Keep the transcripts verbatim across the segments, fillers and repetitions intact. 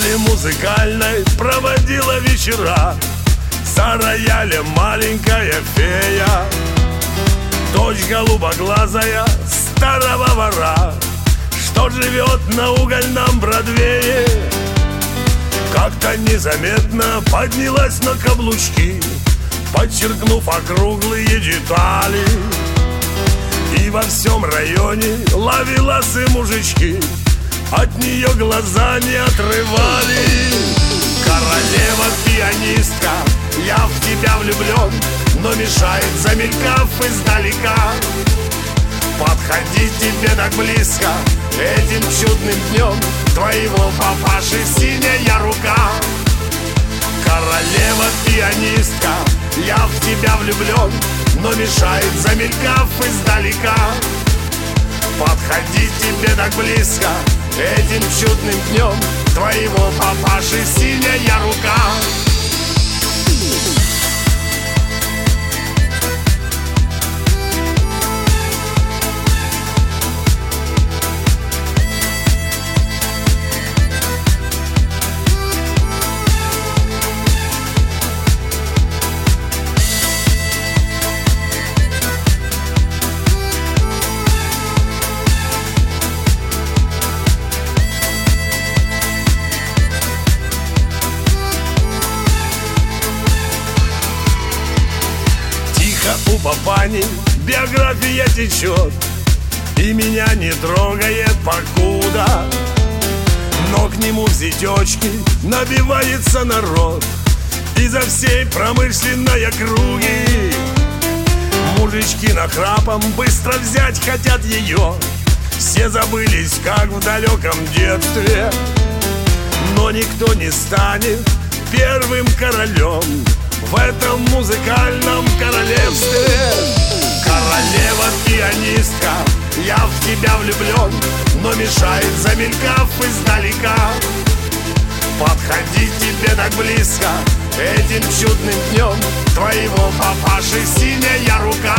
школе музыкальной проводила вечера. За роялем маленькая фея, дочь голубоглазая старого вора, что живет на угольном Бродвее. Как-то незаметно поднялась на каблучки, подчеркнув округлые детали, и во всем районе ловеласы мужички от нее глаза не отрывали. Королева-пианистка, я в тебя влюблен, но мешает, замелькав издалека, подходить тебе так близко этим чудным днем твоего папаши синяя рука. Королева-пианистка, я в тебя влюблен, но мешает, замелькав издалека, подходить тебе так близко этим чудным днем твоего папаши синяя рука. У папани биография течет и меня не трогает покуда, но к нему в зятечки набивается народ изо всей промышленной округи. Мужички нахрапом быстро взять хотят ее, все забылись, как в далеком детстве, но никто не станет первым королем в этом музыкальном королевстве. Королева-пианистка, я в тебя влюблен, но мешает, замелькав издалека, подходить тебе так близко этим чудным днем твоего папаши синяя рука.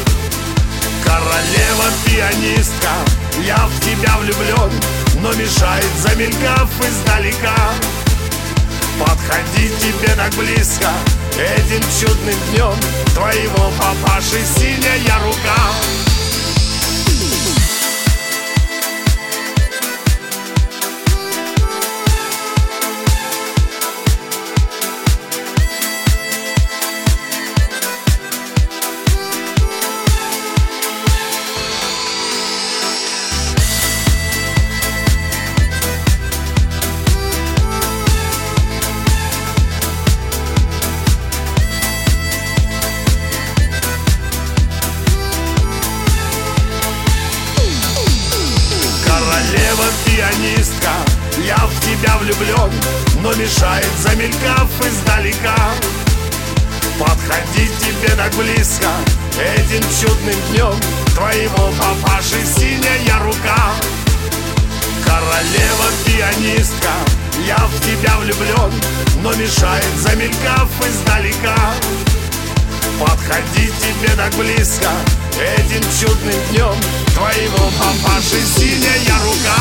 Королева-пианистка, я в тебя влюблен, но мешает, замелькав издалека, подходить тебе так близко этим чудным днем твоего папаши синяя рука. Королева-пианистка, я в тебя влюблен, но мешает, замелькав издалека, подходить тебе так близко этим чудным днем твоего папаши синяя рука. Королева-пианистка, я в тебя влюблен, но мешает, замелькав издалека, подходить тебе так близко этим чудным днем твоего папаши синяя рука.